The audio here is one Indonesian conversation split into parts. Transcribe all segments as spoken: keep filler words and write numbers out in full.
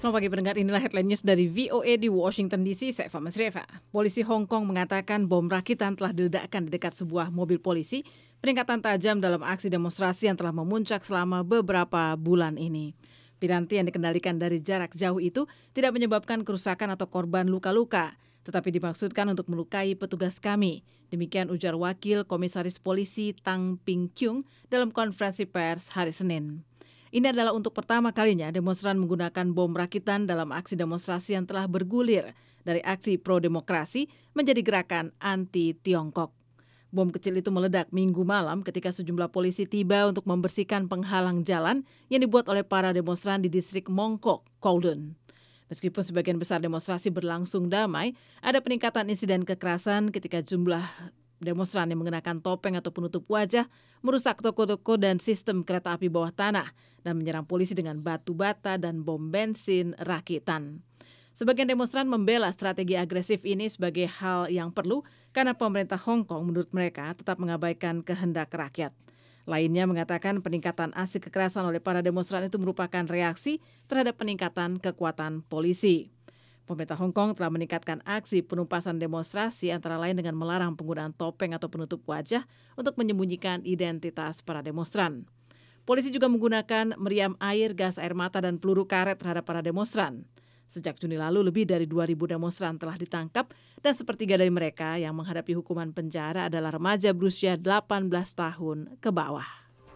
Selamat pagi pendengar, inilah headline news dari V O A di Washington D C, saya Fama Sreva. Polisi Hong Kong mengatakan bom rakitan telah diledakkan di dekat sebuah mobil polisi, peningkatan tajam dalam aksi demonstrasi yang telah memuncak selama beberapa bulan ini. Piranti yang dikendalikan dari jarak jauh itu tidak menyebabkan kerusakan atau korban luka-luka, tetapi dimaksudkan untuk melukai petugas kami. Demikian ujar Wakil Komisaris Polisi Tang Ping Kyung dalam konferensi pers hari Senin. Ini adalah untuk pertama kalinya demonstran menggunakan bom rakitan dalam aksi demonstrasi yang telah bergulir dari aksi pro-demokrasi menjadi gerakan anti-Tiongkok. Bom kecil itu meledak Minggu malam ketika sejumlah polisi tiba untuk membersihkan penghalang jalan yang dibuat oleh para demonstran di distrik Mong Kok, Kowloon. Meskipun sebagian besar demonstrasi berlangsung damai, ada peningkatan insiden kekerasan ketika jumlah demonstran yang mengenakan topeng atau penutup wajah merusak toko-toko dan sistem kereta api bawah tanah dan menyerang polisi dengan batu bata dan bom bensin rakitan. Sebagian demonstran membela strategi agresif ini sebagai hal yang perlu karena pemerintah Hong Kong menurut mereka tetap mengabaikan kehendak rakyat. Lainnya mengatakan peningkatan aksi kekerasan oleh para demonstran itu merupakan reaksi terhadap peningkatan kekuatan polisi. Pemerintah Hong Kong telah meningkatkan aksi penumpasan demonstrasi antara lain dengan melarang penggunaan topeng atau penutup wajah untuk menyembunyikan identitas para demonstran. Polisi juga menggunakan meriam air, gas air mata, dan peluru karet terhadap para demonstran. Sejak Juni lalu, lebih dari dua ribu demonstran telah ditangkap dan sepertiga dari mereka yang menghadapi hukuman penjara adalah remaja berusia delapan belas tahun ke bawah.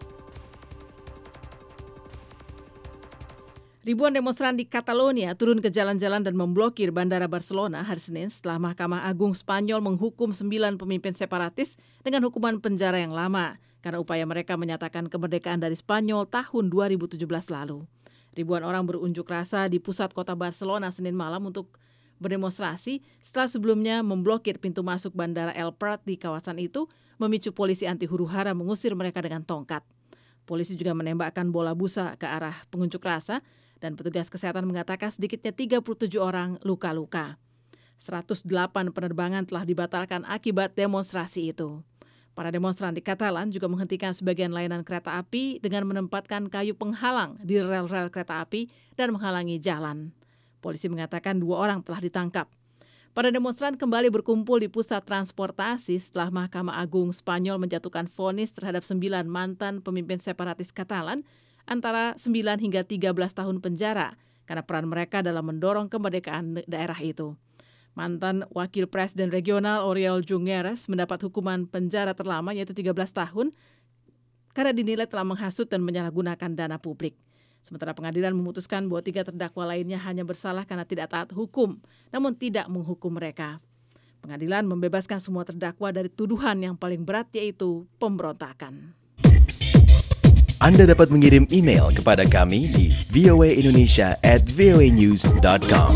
Ribuan demonstran di Catalonia turun ke jalan-jalan dan memblokir Bandara Barcelona hari Senin setelah Mahkamah Agung Spanyol menghukum sembilan pemimpin separatis dengan hukuman penjara yang lama karena upaya mereka menyatakan kemerdekaan dari Spanyol tahun dua ribu tujuh belas lalu. Ribuan orang berunjuk rasa di pusat kota Barcelona Senin malam untuk berdemonstrasi setelah sebelumnya memblokir pintu masuk Bandara El Prat di kawasan itu, memicu polisi anti huru-hara mengusir mereka dengan tongkat. Polisi juga menembakkan bola busa ke arah pengunjuk rasa, dan petugas kesehatan mengatakan sedikitnya tiga puluh tujuh orang luka-luka. seratus delapan penerbangan telah dibatalkan akibat demonstrasi itu. Para demonstran di Katalan juga menghentikan sebagian layanan kereta api dengan menempatkan kayu penghalang di rel-rel kereta api dan menghalangi jalan. Polisi mengatakan dua orang telah ditangkap. Para demonstran kembali berkumpul di pusat transportasi setelah Mahkamah Agung Spanyol menjatuhkan vonis terhadap sembilan mantan pemimpin separatis Katalan antara sembilan hingga tiga belas tahun penjara karena peran mereka dalam mendorong kemerdekaan daerah itu. Mantan Wakil Presiden Regional Oriol Junqueras mendapat hukuman penjara terlama yaitu tiga belas tahun karena dinilai telah menghasut dan menyalahgunakan dana publik. Sementara pengadilan memutuskan bahwa tiga terdakwa lainnya hanya bersalah karena tidak taat hukum, namun tidak menghukum mereka. Pengadilan membebaskan semua terdakwa dari tuduhan yang paling berat yaitu pemberontakan. Anda dapat mengirim email kepada kami di voaindonesia at voanews dot com.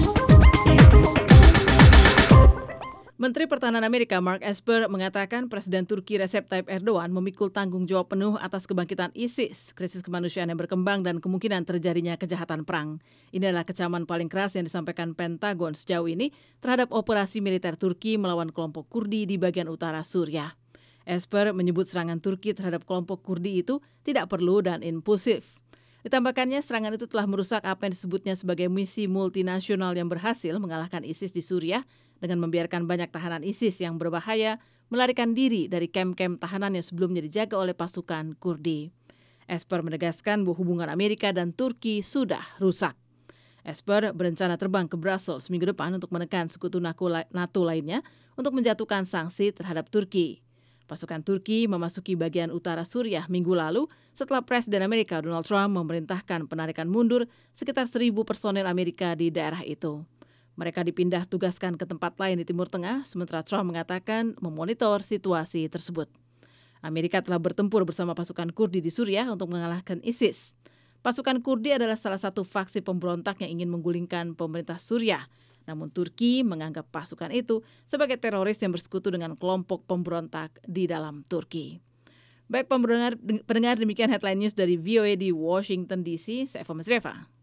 Menteri Pertahanan Amerika Mark Esper mengatakan Presiden Turki Recep Tayyip Erdogan memikul tanggung jawab penuh atas kebangkitan ISIS, krisis kemanusiaan yang berkembang dan kemungkinan terjadinya kejahatan perang. Ini adalah kecaman paling keras yang disampaikan Pentagon sejauh ini terhadap operasi militer Turki melawan kelompok Kurdi di bagian utara Suriah. Esper menyebut serangan Turki terhadap kelompok Kurdi itu tidak perlu dan impulsif. Ditambahkannya, serangan itu telah merusak apa yang disebutnya sebagai misi multinasional yang berhasil mengalahkan ISIS di Suriah dengan membiarkan banyak tahanan ISIS yang berbahaya melarikan diri dari kem-kem tahanan yang sebelumnya dijaga oleh pasukan Kurdi. Esper menegaskan bahwa hubungan Amerika dan Turki sudah rusak. Esper berencana terbang ke Brussels minggu depan untuk menekan sekutu NATO lainnya untuk menjatuhkan sanksi terhadap Turki. Pasukan Turki memasuki bagian utara Suriah minggu lalu setelah Presiden Amerika Donald Trump memerintahkan penarikan mundur sekitar seribu personel Amerika di daerah itu. Mereka dipindah tugaskan ke tempat lain di Timur Tengah, sementara Trump mengatakan memonitor situasi tersebut. Amerika telah bertempur bersama pasukan Kurdi di Suriah untuk mengalahkan ISIS. Pasukan Kurdi adalah salah satu faksi pemberontak yang ingin menggulingkan pemerintah Suriah. Namun Turki menganggap pasukan itu sebagai teroris yang bersekutu dengan kelompok pemberontak di dalam Turki. Baik pendengar, pendengar demikian headline news dari V O A di Washington D C. Saya Fama Sreva.